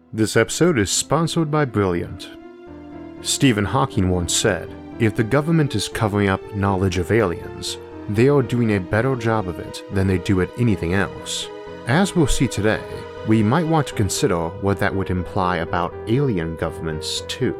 This episode is sponsored by Brilliant. Stephen Hawking once said, "If the government is covering up knowledge of aliens, they are doing a better job of it than they do at anything else." As we'll see today, we might want to consider what that would imply about alien governments too.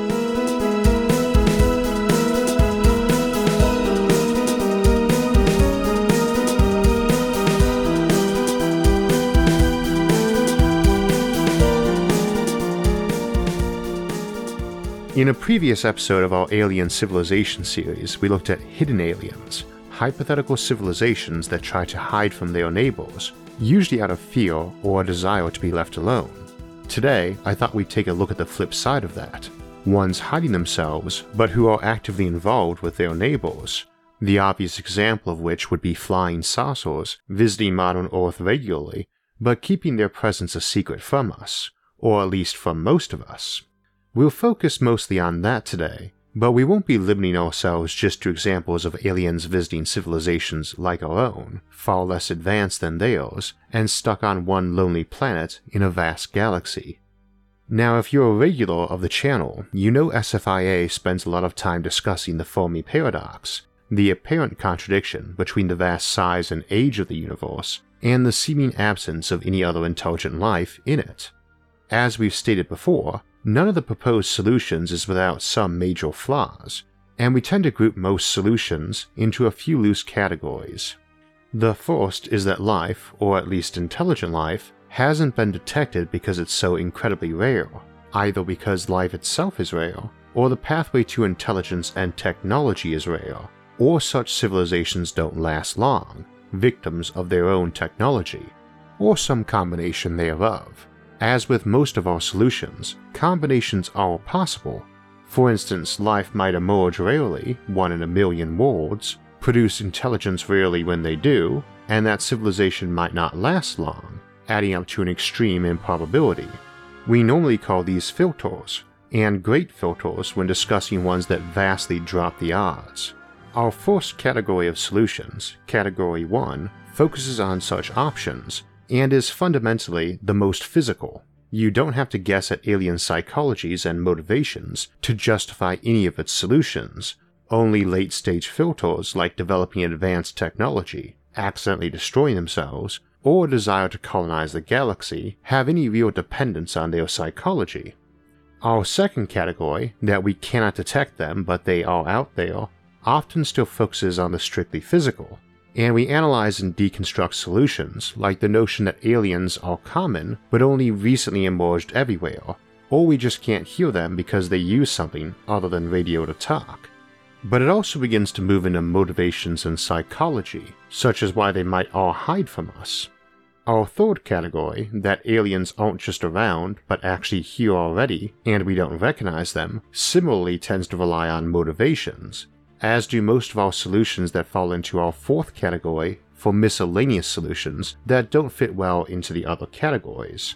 In a previous episode of our Alien Civilization series, we looked at hidden aliens, hypothetical civilizations that try to hide from their neighbors, usually out of fear or a desire to be left alone. Today, I thought we'd take a look at the flip side of that, ones hiding themselves but who are actively involved with their neighbors, the obvious example of which would be flying saucers visiting modern Earth regularly, but keeping their presence a secret from us, or at least from most of us. We'll focus mostly on that today, but we won't be limiting ourselves just to examples of aliens visiting civilizations like our own, far less advanced than theirs, and stuck on one lonely planet in a vast galaxy. Now, if you're a regular of the channel, you know SFIA spends a lot of time discussing the Fermi paradox, the apparent contradiction between the vast size and age of the universe and the seeming absence of any other intelligent life in it. As we've stated before, none of the proposed solutions is without some major flaws, and we tend to group most solutions into a few loose categories. The first is that life, or at least intelligent life, hasn't been detected because it's so incredibly rare, either because life itself is rare, or the pathway to intelligence and technology is rare, or such civilizations don't last long, victims of their own technology, or some combination thereof. As with most of our solutions, combinations are possible. For instance, life might emerge rarely, 1 in a million worlds, produce intelligence rarely when they do, and that civilization might not last long, adding up to an extreme improbability. We normally call these filters, and great filters when discussing ones that vastly drop the odds. Our first category of solutions, Category 1, focuses on such options, and is fundamentally the most physical. You don't have to guess at alien psychologies and motivations to justify any of its solutions. Only late-stage filters like developing advanced technology, accidentally destroying themselves, or a desire to colonize the galaxy have any real dependence on their psychology. Our second category, that we cannot detect them but they are out there, often still focuses on the strictly physical, and we analyze and deconstruct solutions like the notion that aliens are common but only recently emerged everywhere, or we just can't hear them because they use something other than radio to talk. But it also begins to move into motivations and psychology, such as why they might all hide from us. Our third category, that aliens aren't just around but actually here already and we don't recognize them, similarly tends to rely on motivations, as do most of our solutions that fall into our fourth category for miscellaneous solutions that don't fit well into the other categories.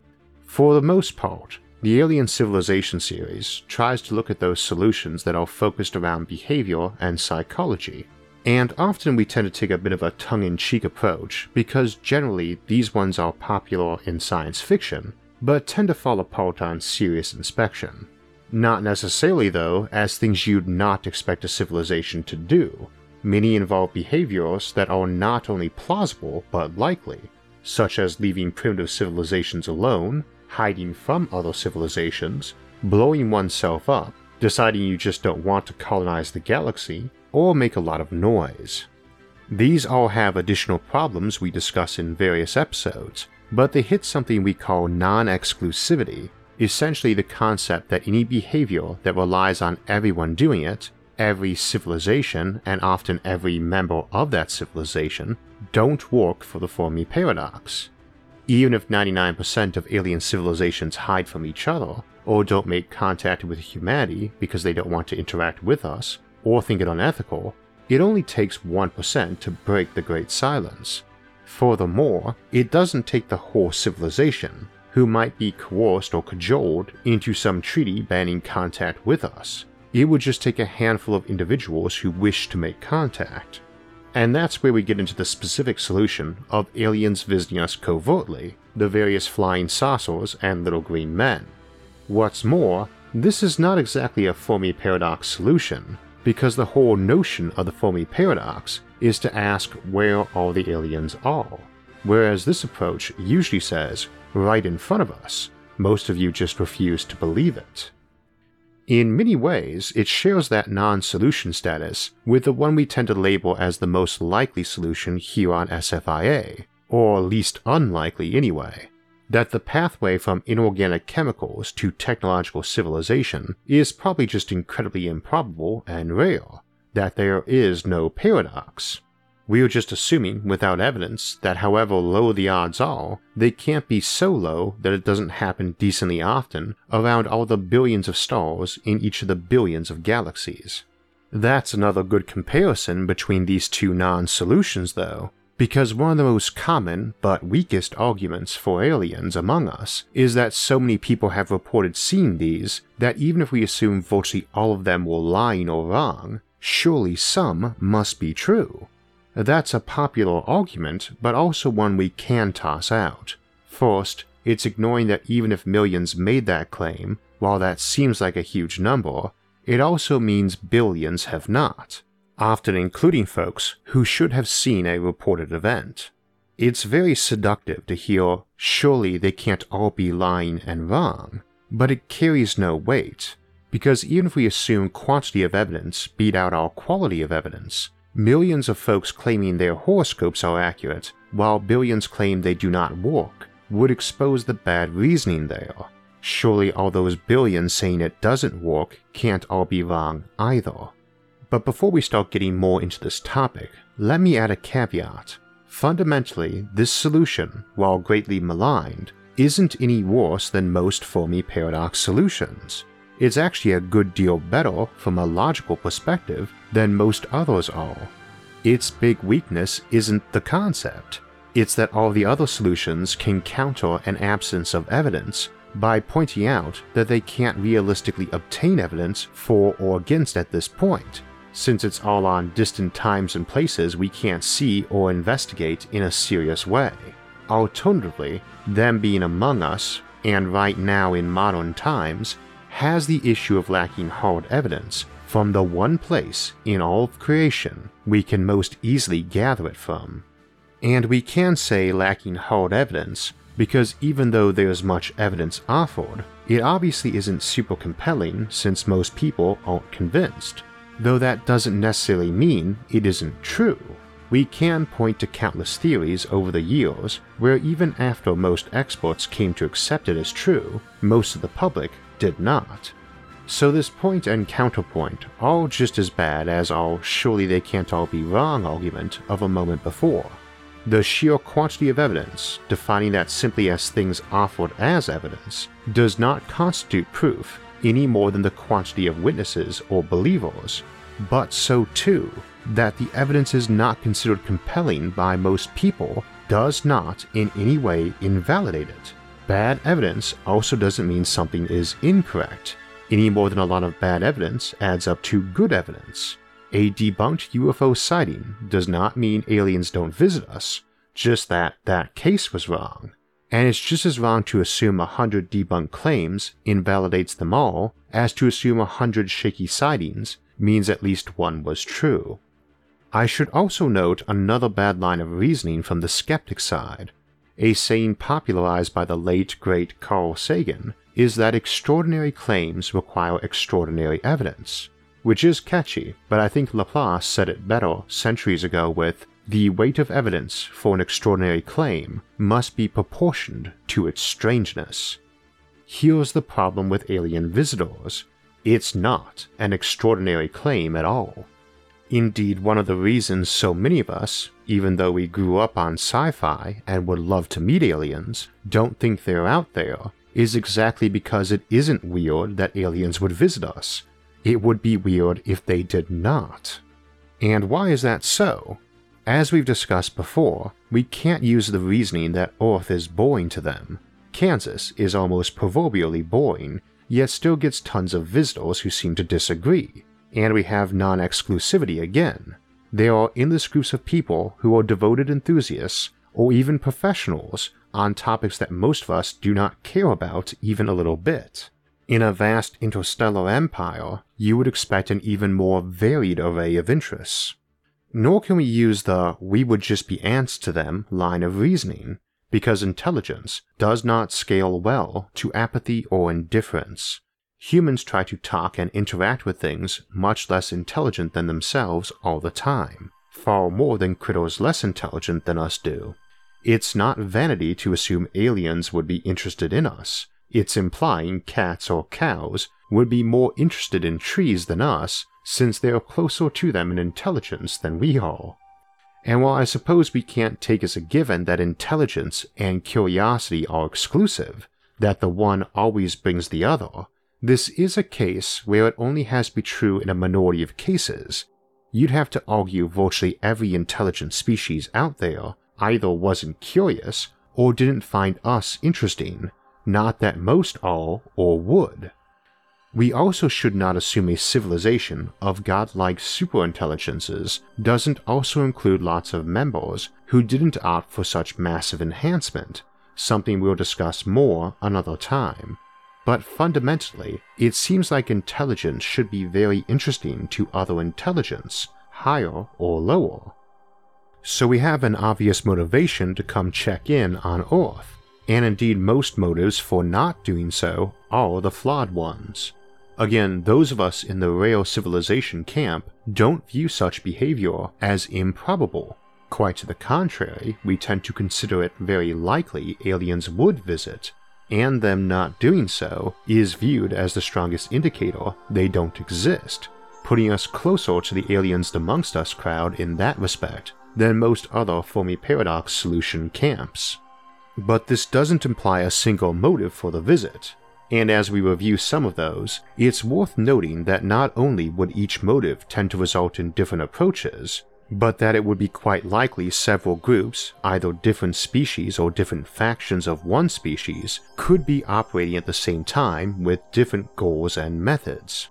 For the most part, the Alien Civilization series tries to look at those solutions that are focused around behavior and psychology, and often we tend to take a bit of a tongue-in-cheek approach because generally these ones are popular in science fiction, but tend to fall apart on serious inspection. Not necessarily though as things you'd not expect a civilization to do. Many involve behaviors that are not only plausible but likely, such as leaving primitive civilizations alone, hiding from other civilizations, blowing oneself up, deciding you just don't want to colonize the galaxy, or make a lot of noise. These all have additional problems we discuss in various episodes, but they hit something we call non-exclusivity, essentially the concept that any behavior that relies on everyone doing it, every civilization and often every member of that civilization, don't work for the Fermi paradox. Even if 99% of alien civilizations hide from each other, or don't make contact with humanity because they don't want to interact with us, or think it unethical, it only takes 1% to break the Great Silence. Furthermore, it doesn't take the whole civilization, who might be coerced or cajoled into some treaty banning contact with us. It would just take a handful of individuals who wish to make contact. And that's where we get into the specific solution of aliens visiting us covertly, the various flying saucers and little green men. What's more, this is not exactly a Fermi paradox solution, because the whole notion of the Fermi paradox is to ask where all the aliens are, whereas this approach usually says, right in front of us, most of you just refuse to believe it. In many ways, it shares that non-solution status with the one we tend to label as the most likely solution here on SFIA, or least unlikely anyway, that the pathway from inorganic chemicals to technological civilization is probably just incredibly improbable and rare, that there is no paradox. We are just assuming, without evidence, that however low the odds are, they can't be so low that it doesn't happen decently often around all the billions of stars in each of the billions of galaxies. That's another good comparison between these two non-solutions though, because one of the most common but weakest arguments for aliens among us is that so many people have reported seeing these that even if we assume virtually all of them were lying or wrong, surely some must be true. That's a popular argument, but also one we can toss out. First, it's ignoring that even if millions made that claim, while that seems like a huge number, it also means billions have not, often including folks who should have seen a reported event. It's very seductive to hear, surely they can't all be lying and wrong, but it carries no weight, because even if we assume quantity of evidence beat out our quality of evidence, millions of folks claiming their horoscopes are accurate, while billions claim they do not work, would expose the bad reasoning there. Surely all those billions saying it doesn't work can't all be wrong either. But before we start getting more into this topic, let me add a caveat. Fundamentally, this solution, while greatly maligned, isn't any worse than most Fermi paradox solutions. It's actually a good deal better from a logical perspective than most others are. Its big weakness isn't the concept, it's that all the other solutions can counter an absence of evidence by pointing out that they can't realistically obtain evidence for or against at this point, since it's all on distant times and places we can't see or investigate in a serious way. Alternatively, them being among us, and right now in modern times, has the issue of lacking hard evidence from the one place in all of creation we can most easily gather it from. And we can say lacking hard evidence because even though there's much evidence offered, it obviously isn't super compelling since most people aren't convinced, though that doesn't necessarily mean it isn't true. We can point to countless theories over the years where even after most experts came to accept it as true, most of the public did not. So this point and counterpoint are just as bad as our surely they can't all be wrong argument of a moment before. The sheer quantity of evidence, defining that simply as things offered as evidence, does not constitute proof any more than the quantity of witnesses or believers, but so too, that the evidence is not considered compelling by most people does not in any way invalidate it. Bad evidence also doesn't mean something is incorrect, any more than a lot of bad evidence adds up to good evidence. A debunked UFO sighting does not mean aliens don't visit us, just that that case was wrong. And it's just as wrong to assume 100 debunked claims invalidates them all as to assume 100 shaky sightings means at least one was true. I should also note another bad line of reasoning from the skeptic side. A saying popularized by the late great Carl Sagan is that extraordinary claims require extraordinary evidence, which is catchy, but I think Laplace said it better centuries ago with, the weight of evidence for an extraordinary claim must be proportioned to its strangeness. Here's the problem with alien visitors. It's not an extraordinary claim at all. Indeed, one of the reasons so many of us, even though we grew up on sci-fi and would love to meet aliens, don't think they're out there, is exactly because it isn't weird that aliens would visit us. It would be weird if they did not. And why is that so? As we've discussed before, we can't use the reasoning that Earth is boring to them. Kansas is almost proverbially boring, yet still gets tons of visitors who seem to disagree. And we have non-exclusivity again. There are endless groups of people who are devoted enthusiasts or even professionals on topics that most of us do not care about even a little bit. In a vast interstellar empire, you would expect an even more varied array of interests. Nor can we use the "we would just be ants to them" line of reasoning, because intelligence does not scale well to apathy or indifference. Humans try to talk and interact with things much less intelligent than themselves all the time, far more than critters less intelligent than us do. It's not vanity to assume aliens would be interested in us. It's implying cats or cows would be more interested in trees than us, since they are closer to them in intelligence than we are. And while I suppose we can't take as a given that intelligence and curiosity are exclusive, that the one always brings the other, this is a case where it only has to be true in a minority of cases. You'd have to argue virtually every intelligent species out there either wasn't curious or didn't find us interesting, not that most are or would. We also should not assume a civilization of godlike superintelligences doesn't also include lots of members who didn't opt for such massive enhancement, something we'll discuss more another time. But fundamentally, it seems like intelligence should be very interesting to other intelligence, higher or lower. So we have an obvious motivation to come check in on Earth, and indeed most motives for not doing so are the flawed ones. Again, those of us in the rare civilization camp don't view such behavior as improbable. Quite to the contrary, we tend to consider it very likely aliens would visit, and them not doing so is viewed as the strongest indicator they don't exist, putting us closer to the aliens amongst us crowd in that respect than most other Fermi Paradox solution camps. But this doesn't imply a single motive for the visit, and as we review some of those, it's worth noting that not only would each motive tend to result in different approaches, but that it would be quite likely several groups, either different species or different factions of one species, could be operating at the same time with different goals and methods.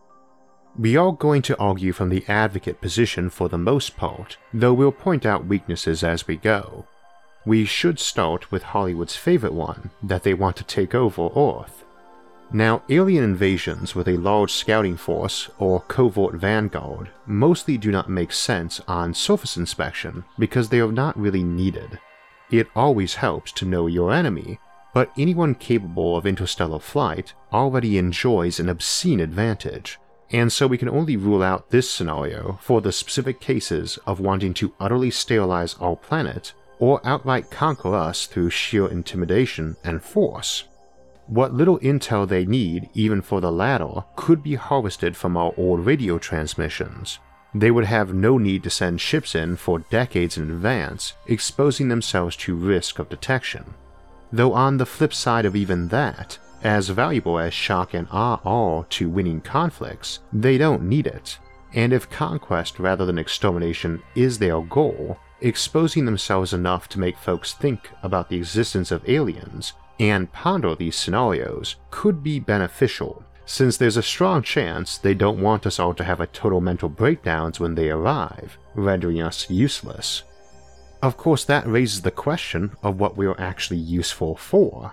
We are going to argue from the advocate position for the most part, though we'll point out weaknesses as we go. We should start with Hollywood's favorite one, that they want to take over Earth. Now, alien invasions with a large scouting force or covert vanguard mostly do not make sense on surface inspection because they are not really needed. It always helps to know your enemy, but anyone capable of interstellar flight already enjoys an obscene advantage, and so we can only rule out this scenario for the specific cases of wanting to utterly sterilize our planet or outright conquer us through sheer intimidation and force. What little intel they need, even for the latter, could be harvested from our old radio transmissions. They would have no need to send ships in for decades in advance, exposing themselves to risk of detection. Though on the flip side of even that, as valuable as shock and awe are to winning conflicts, they don't need it. And if conquest rather than extermination is their goal, exposing themselves enough to make folks think about the existence of aliens and ponder these scenarios could be beneficial, since there's a strong chance they don't want us all to have a total mental breakdowns when they arrive, rendering us useless. Of course, that raises the question of what we are actually useful for.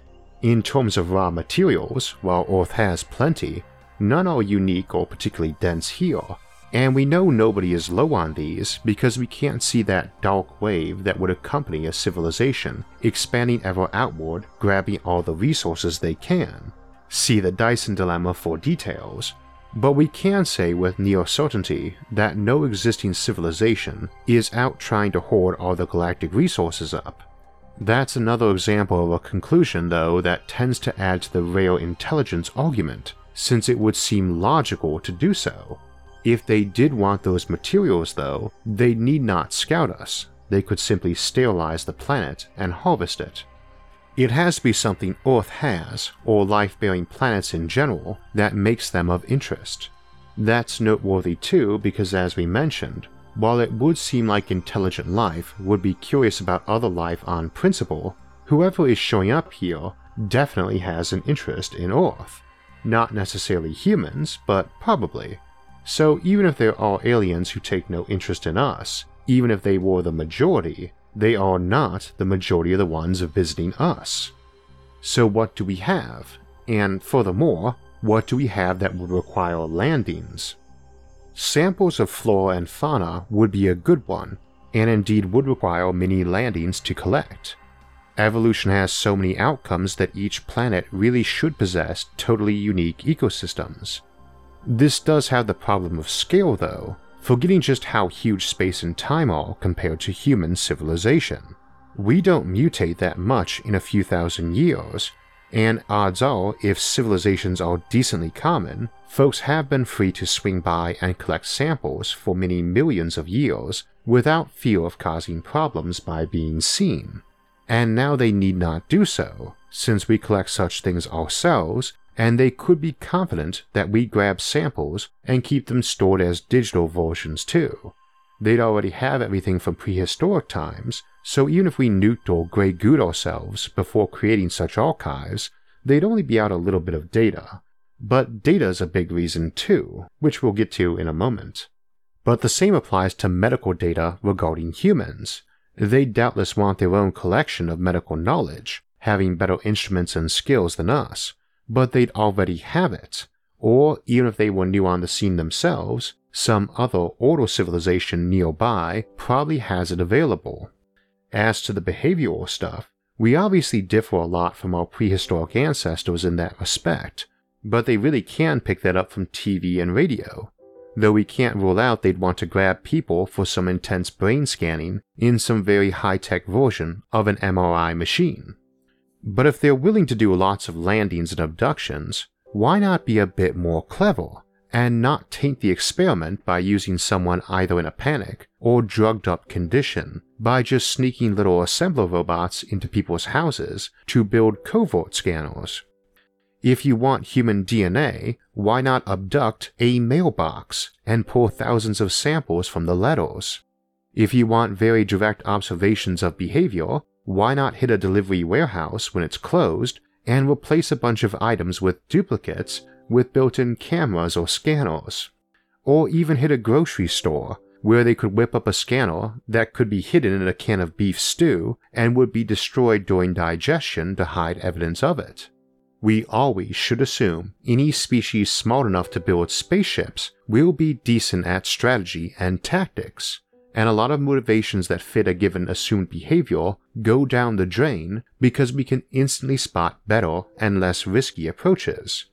In terms of raw materials, while Earth has plenty, none are unique or particularly dense here, and we know nobody is low on these because we can't see that dark wave that would accompany a civilization expanding ever outward, grabbing all the resources they can. See the Dyson dilemma for details, but we can say with near certainty that no existing civilization is out trying to hoard all the galactic resources up. That's another example of a conclusion, though, that tends to add to the rare intelligence argument, since it would seem logical to do so. If they did want those materials, though, they need not scout us. They could simply sterilize the planet and harvest it. It has to be something Earth has, or life-bearing planets in general, that makes them of interest. That's noteworthy too because, as we mentioned, while it would seem like intelligent life would be curious about other life on principle, whoever is showing up here definitely has an interest in Earth. Not necessarily humans, but probably. So even if there are aliens who take no interest in us, even if they were the majority, they are not the majority of the ones visiting us. So what do we have? And furthermore, what do we have that would require landings? Samples of flora and fauna would be a good one, and indeed would require many landings to collect. Evolution has so many outcomes that each planet really should possess totally unique ecosystems. This does have the problem of scale though, forgetting just how huge space and time are compared to human civilization. We don't mutate that much in a few thousand years, and odds are if civilizations are decently common, folks have been free to swing by and collect samples for many millions of years without fear of causing problems by being seen. And now they need not do so, since we collect such things ourselves, and they could be confident that we grab samples and keep them stored as digital versions too. They'd already have everything from prehistoric times, so even if we nuked or Grey Goot ourselves before creating such archives, they'd only be out a little bit of data. But data's a big reason too, which we'll get to in a moment. But the same applies to medical data regarding humans. They doubtless want their own collection of medical knowledge, having better instruments and skills than us, but they'd already have it, or even if they were new on the scene themselves, some other older civilization nearby probably has it available. As to the behavioral stuff, we obviously differ a lot from our prehistoric ancestors in that respect, but they really can pick that up from TV and radio, though we can't rule out they'd want to grab people for some intense brain scanning in some very high-tech version of an MRI machine. But if they're willing to do lots of landings and abductions, why not be a bit more clever, and not taint the experiment by using someone either in a panic or drugged up condition by just sneaking little assembler robots into people's houses to build covert scanners? If you want human DNA, why not abduct a mailbox and pull thousands of samples from the letters? If you want very direct observations of behavior, why not hit a delivery warehouse when it's closed and replace a bunch of items with duplicates with built-in cameras or scanners? Or even hit a grocery store where they could whip up a scanner that could be hidden in a can of beef stew and would be destroyed during digestion to hide evidence of it. We always should assume any species smart enough to build spaceships will be decent at strategy and tactics, and a lot of motivations that fit a given assumed behavior go down the drain because we can instantly spot better and less risky approaches.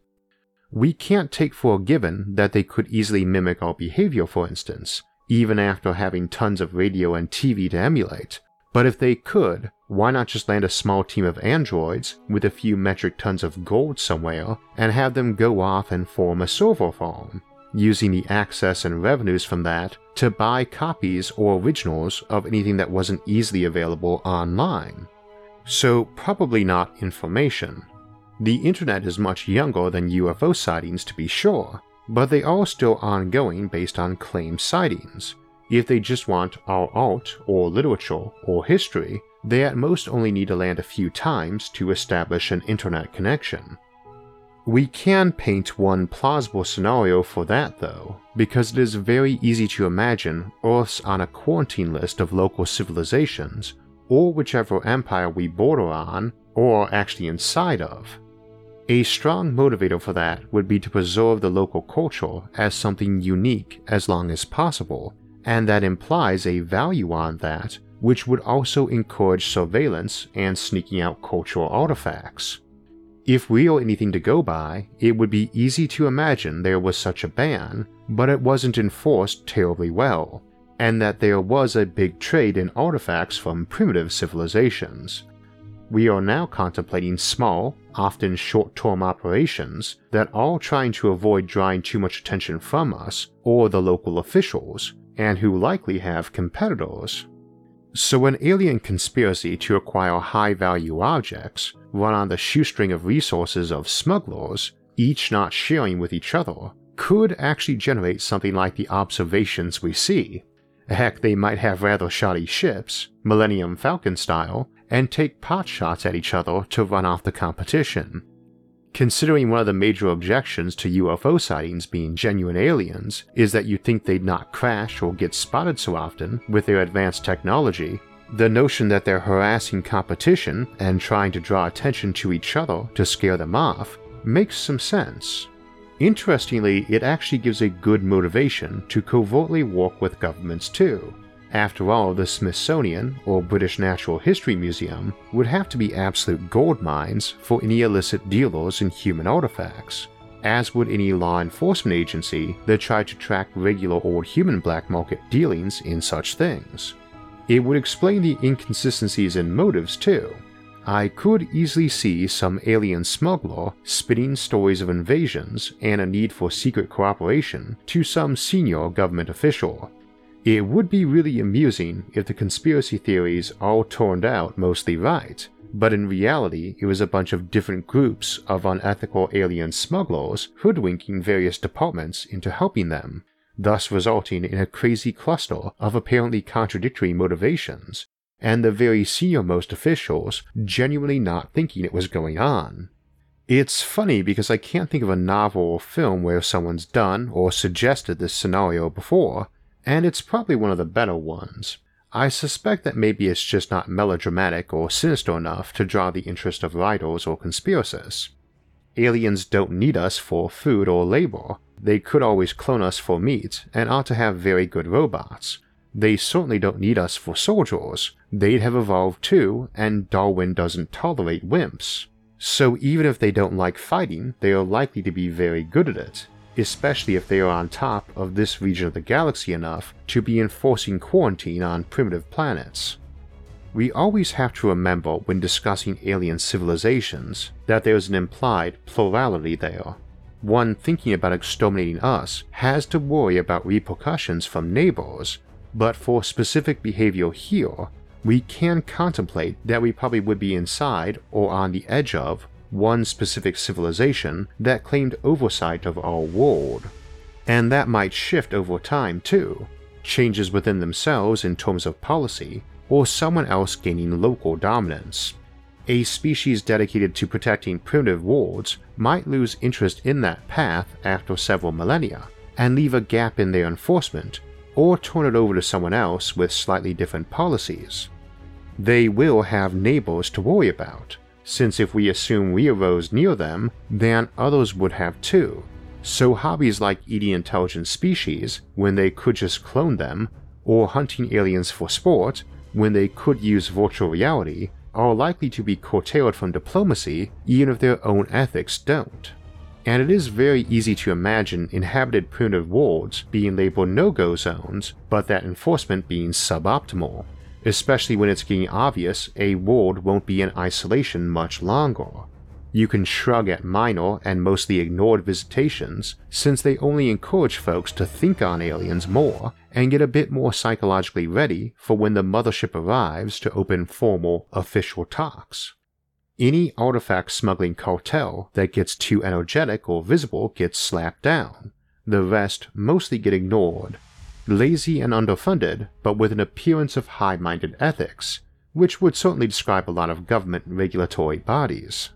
We can't take for a given that they could easily mimic our behavior, for instance, even after having tons of radio and TV to emulate. But if they could, why not just land a small team of androids with a few metric tons of gold somewhere and have them go off and form a server farm, using the access and revenues from that to buy copies or originals of anything that wasn't easily available online? So probably not information. The internet is much younger than UFO sightings to be sure, but they are still ongoing based on claimed sightings. If they just want our art or literature or history, they at most only need to land a few times to establish an internet connection. We can paint one plausible scenario for that though, because it is very easy to imagine Earth's on a quarantine list of local civilizations, or whichever empire we border on, or actually inside of. A strong motivator for that would be to preserve the local culture as something unique as long as possible, and that implies a value on that, which would also encourage surveillance and sneaking out cultural artifacts. If we are anything to go by, it would be easy to imagine there was such a ban, but it wasn't enforced terribly well, and that there was a big trade in artifacts from primitive civilizations. We are now contemplating small, often short-term operations that are trying to avoid drawing too much attention from us or the local officials, and who likely have competitors. So an alien conspiracy to acquire high-value objects run on the shoestring of resources of smugglers, each not sharing with each other, could actually generate something like the observations we see. Heck, they might have rather shoddy ships, Millennium Falcon style, and take pot shots at each other to run off the competition. Considering one of the major objections to UFO sightings being genuine aliens is that you think they'd not crash or get spotted so often with their advanced technology, The notion that they're harassing competition and trying to draw attention to each other to scare them off makes some sense. Interestingly, it actually gives a good motivation to covertly work with governments too. After all, the Smithsonian, or British Natural History Museum, would have to be absolute gold mines for any illicit dealers in human artifacts, as would any law enforcement agency that tried to track regular old human black market dealings in such things. It would explain the inconsistencies in motives too. I could easily see some alien smuggler spinning stories of invasions and a need for secret cooperation to some senior government official. It would be really amusing if the conspiracy theories all turned out mostly right, but in reality it was a bunch of different groups of unethical alien smugglers hoodwinking various departments into helping them, thus resulting in a crazy cluster of apparently contradictory motivations, and the very senior-most officials genuinely not thinking it was going on. It's funny because I can't think of a novel or film where someone's done or suggested this scenario before, and it's probably one of the better ones. I suspect that maybe it's just not melodramatic or sinister enough to draw the interest of writers or conspiracists. Aliens don't need us for food or labor. They could always clone us for meat and ought to have very good robots. They certainly don't need us for soldiers. They'd have evolved too, and Darwin doesn't tolerate wimps. So even if they don't like fighting, they are likely to be very good at it, especially if they are on top of this region of the galaxy enough to be enforcing quarantine on primitive planets. We always have to remember when discussing alien civilizations that there's an implied plurality there. One thinking about exterminating us has to worry about repercussions from neighbors, but for specific behavior here, we can contemplate that we probably would be inside or on the edge of one specific civilization that claimed oversight of our world. And that might shift over time too, changes within themselves in terms of policy, or someone else gaining local dominance. A species dedicated to protecting primitive worlds might lose interest in that path after several millennia, and leave a gap in their enforcement, or turn it over to someone else with slightly different policies. They will have neighbors to worry about, since if we assume we arose near them, then others would have too. So hobbies like eating intelligent species, when they could just clone them, or hunting aliens for sport, when they could use virtual reality, are likely to be curtailed from diplomacy even if their own ethics don't. And it is very easy to imagine inhabited primitive worlds being labeled no-go zones, but that enforcement being suboptimal, especially when it's getting obvious a world won't be in isolation much longer. You can shrug at minor and mostly ignored visitations, since they only encourage folks to think on aliens more and get a bit more psychologically ready for when the mothership arrives to open formal, official talks. Any artifact smuggling cartel that gets too energetic or visible gets slapped down. The rest mostly get ignored. Lazy and underfunded, but with an appearance of high-minded ethics, which would certainly describe a lot of government regulatory bodies.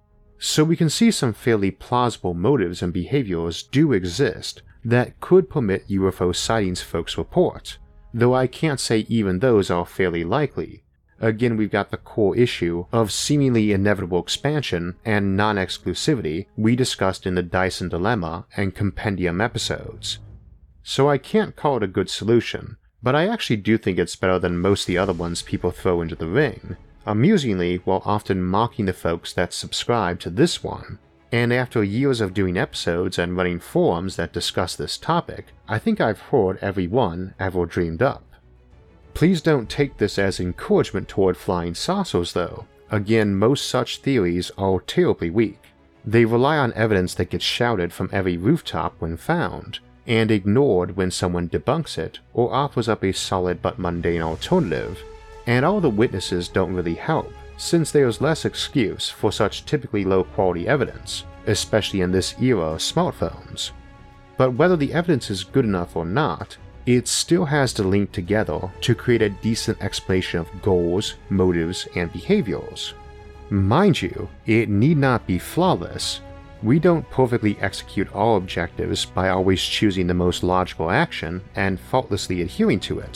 So we can see some fairly plausible motives and behaviors do exist that could permit UFO sightings folks report, though I can't say even those are fairly likely. Again, we've got the core issue of seemingly inevitable expansion and non-exclusivity we discussed in the Dyson Dilemma and Compendium episodes. So I can't call it a good solution, but I actually do think it's better than most of the other ones people throw into the ring, amusingly while often mocking the folks that subscribe to this one. And after years of doing episodes and running forums that discuss this topic, I think I've heard every one ever dreamed up. Please don't take this as encouragement toward flying saucers though. Again, most such theories are terribly weak. They rely on evidence that gets shouted from every rooftop when found, and ignored when someone debunks it or offers up a solid but mundane alternative, and all the witnesses don't really help, since there's less excuse for such typically low-quality evidence, especially in this era of smartphones. But whether the evidence is good enough or not, it still has to link together to create a decent explanation of goals, motives, and behaviors. Mind you, it need not be flawless. We don't perfectly execute our objectives by always choosing the most logical action and faultlessly adhering to it.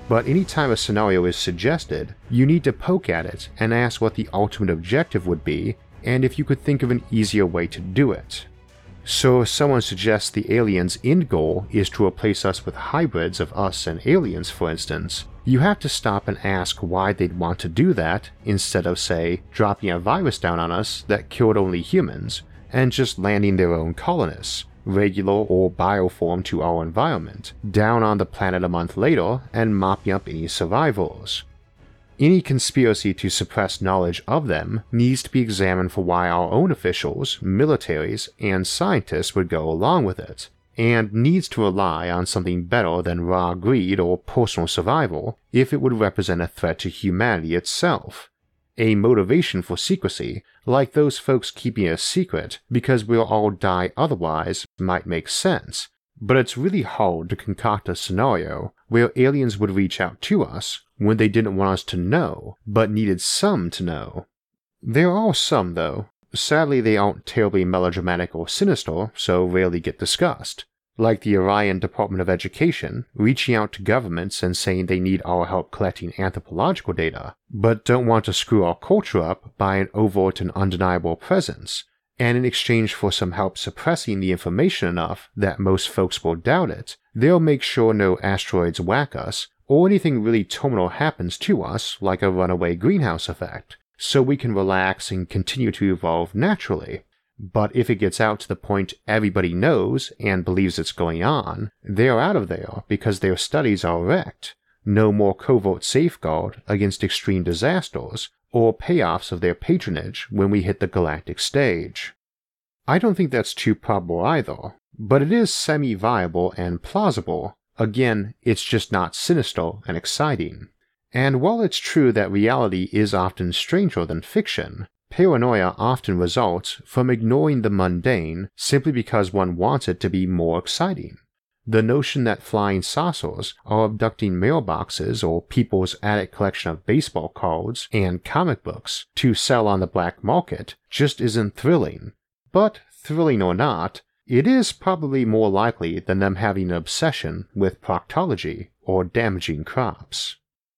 but anytime a scenario is suggested, you need to poke at it and ask what the ultimate objective would be and if you could think of an easier way to do it. So if someone suggests the aliens' end goal is to replace us with hybrids of us and aliens, for instance, you have to stop and ask why they'd want to do that instead of, say, dropping a virus down on us that killed only humans and just landing their own colonists, regular or bioform to our environment, down on the planet a month later and mopping up any survivors. Any conspiracy to suppress knowledge of them needs to be examined for why our own officials, militaries, and scientists would go along with it, and needs to rely on something better than raw greed or personal survival if it would represent a threat to humanity itself. A motivation for secrecy, like those folks keeping a secret because we'll all die otherwise, might make sense, but it's really hard to concoct a scenario where aliens would reach out to us when they didn't want us to know, but needed some to know. There are some, though. Sadly, they aren't terribly melodramatic or sinister, so rarely get discussed. Like the Orion Department of Education reaching out to governments and saying they need our help collecting anthropological data, but don't want to screw our culture up by an overt and undeniable presence, and in exchange for some help suppressing the information enough that most folks will doubt it, they'll make sure no asteroids whack us or anything really terminal happens to us like a runaway greenhouse effect, so we can relax and continue to evolve naturally. But if it gets out to the point everybody knows and believes it's going on, they're out of there because their studies are wrecked. No more covert safeguard against extreme disasters or payoffs of their patronage when we hit the galactic stage. I don't think that's too probable either, but it is semi-viable and plausible. Again, it's just not sinister and exciting. And while it's true that reality is often stranger than fiction, paranoia often results from ignoring the mundane simply because one wants it to be more exciting. The notion that flying saucers are abducting mailboxes or people's attic collection of baseball cards and comic books to sell on the black market just isn't thrilling. But, thrilling or not, it is probably more likely than them having an obsession with proctology or damaging crops.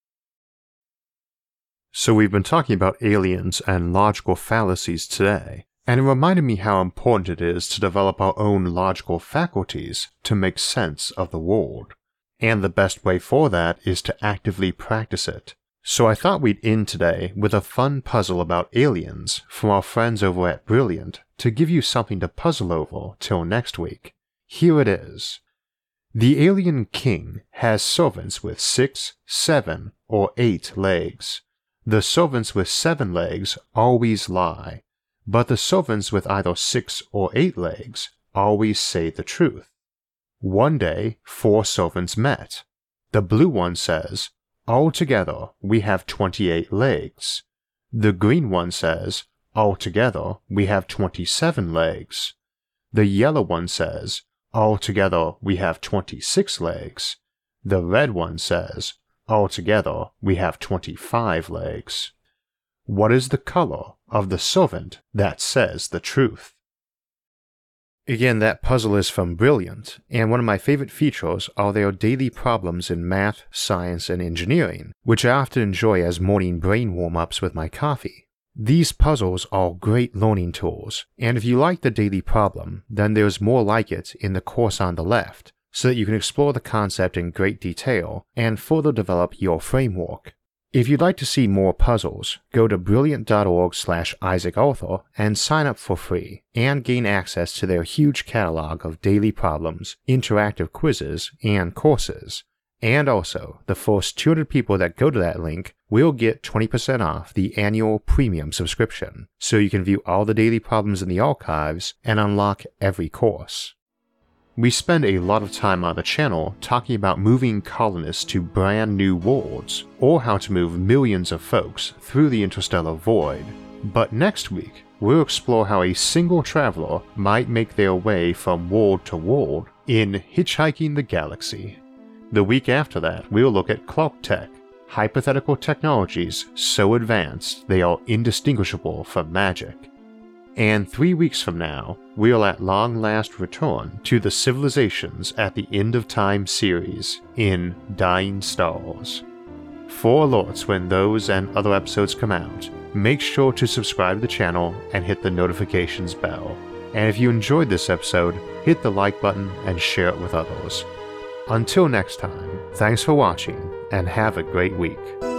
So we've been talking about aliens and logical fallacies today, and it reminded me how important it is to develop our own logical faculties to make sense of the world. And the best way for that is to actively practice it. So I thought we'd end today with a fun puzzle about aliens from our friends over at Brilliant to give you something to puzzle over till next week. Here it is. The alien king has servants with 6, 7, or 8 legs. The servants with 7 legs always lie, but the servants with either 6 or 8 legs always say the truth. One day, 4 servants met. The blue one says, "Altogether, we have 28 legs." The green one says, "Altogether, we have 27 legs." The yellow one says, "Altogether, we have 26 legs." The red one says, "Altogether, we have 25 legs." What is the color of the servant that says the truth? Again, that puzzle is from Brilliant, and one of my favorite features are their daily problems in math, science, and engineering, which I often enjoy as morning brain warm-ups with my coffee. These puzzles are great learning tools, and if you like the daily problem, then there's more like it in the course on the left, so that you can explore the concept in great detail and further develop your framework. If you'd like to see more puzzles, go to brilliant.org/IsaacArthur and sign up for free, and gain access to their huge catalog of daily problems, interactive quizzes, and courses. And also, the first 200 people that go to that link will get 20% off the annual premium subscription, so you can view all the daily problems in the archives and unlock every course. We spend a lot of time on the channel talking about moving colonists to brand new worlds, or how to move millions of folks through the interstellar void. But next week, we'll explore how a single traveler might make their way from world to world in Hitchhiking the Galaxy. The week after that, we'll look at Clark Tech, hypothetical technologies so advanced they are indistinguishable from magic. And 3 weeks from now, we'll at long last return to the Civilizations at the End of Time series in Dying Stars. For alerts when those and other episodes come out, make sure to subscribe to the channel and hit the notifications bell. And if you enjoyed this episode, hit the like button and share it with others. Until next time, thanks for watching and have a great week.